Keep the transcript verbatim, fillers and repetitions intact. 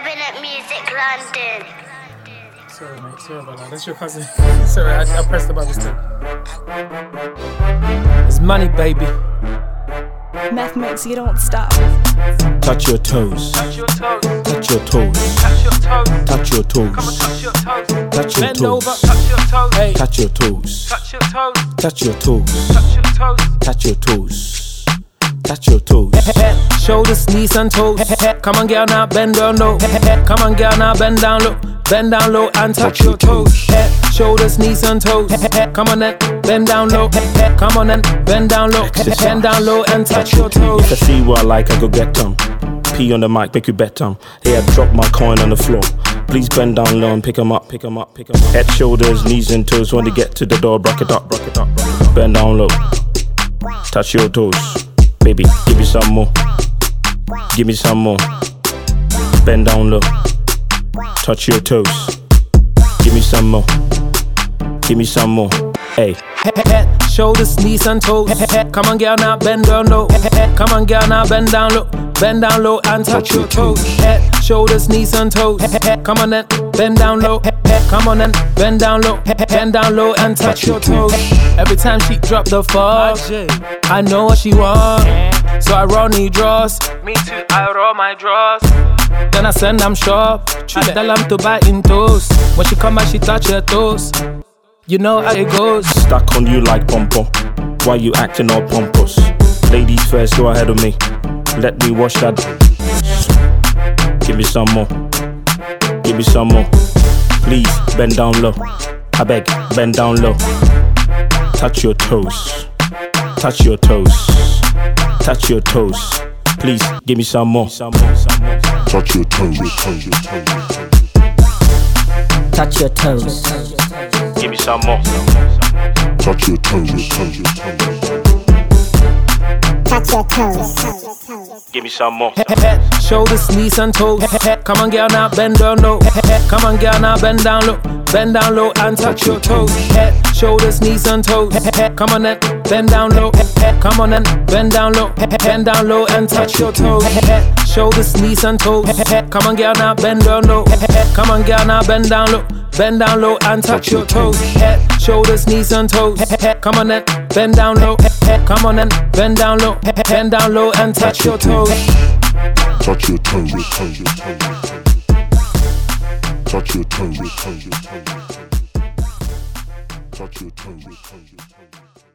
Cabinet Music London. Sorry, mate. Sorry about that. That's your cousin. Sorry, I, I pressed about this thing. It's money, baby. Meth makes you don't stop. Touch your toes. Touch your toes. Touch your toes. Touch your toes. Touch your toes. Come on, touch your toes. Touch your Bend toes. over. Touch your toes. Hey. Touch your toes. Touch your toes. Touch your toes. Touch your toes. Touch your toes. Touch your toes. Shoulders, knees and toes. Come on, girl, now bend down low. Come on, girl, now bend down low. Bend down low and touch your toes. Shoulders, knees and toes. Come on and bend down low. Come on and bend down low. Bend down low and touch your toes. If I see what I like, I go get them. Pee on the mic, make you bet them. Hey, I drop my coin on the floor. Please bend down low and pick 'em up, pick 'em up, pick 'em up. Head, shoulders, knees and toes. When they get to the door, break it up, break it up. Bend down low. Touch your toes. Baby, give me some more. Give me some more. Bend down low. Touch your toes. Give me some more. Give me some more. Hey. Head, shoulders, knees and toes. Come on, girl, now bend down low. Come on, girl, now bend down low. Bend down low and touch your toes. Head, shoulders, knees and toes. Come on and bend down low. Come on and bend down low. Bend down low and touch your toes. Every time she drop the fall, I know what she want. So I roll knee draws. Me too, I roll my draws. Then I send them shop. I tell them to buy in toes. When she come back, she touch her toes. You know how it goes. Stuck on you like pom-pom. Why you acting all pompous? Ladies first, go ahead of me. Let me wash that. Give me some more. Give me some more. Please, bend down low. I beg, bend down low. Touch your toes. Touch your toes. Touch your toes. Please, give me some more. Touch your toes. Touch your toes. Give me some more. Touch your toes. Touch your toes. Give me some more. Head, shoulders, knees and toes. Come on, girl, now bend down low. Come on, girl, now bend down low. Bend down low and touch your toes. Head, shoulders, knees and toes. Come on and bend down low. Come on and bend down low. Bend down low and touch your toes. Head, shoulders, knees and toes. Come on, girl, now bend down low. Come on, girl, now bend down low. Bend down low and touch your toes. Head, shoulders, knees and toes. Come on and bend down low. Come on and bend down low. Bend down low and touch your toes. Touch your toes. Touch your toes. Touch your toes.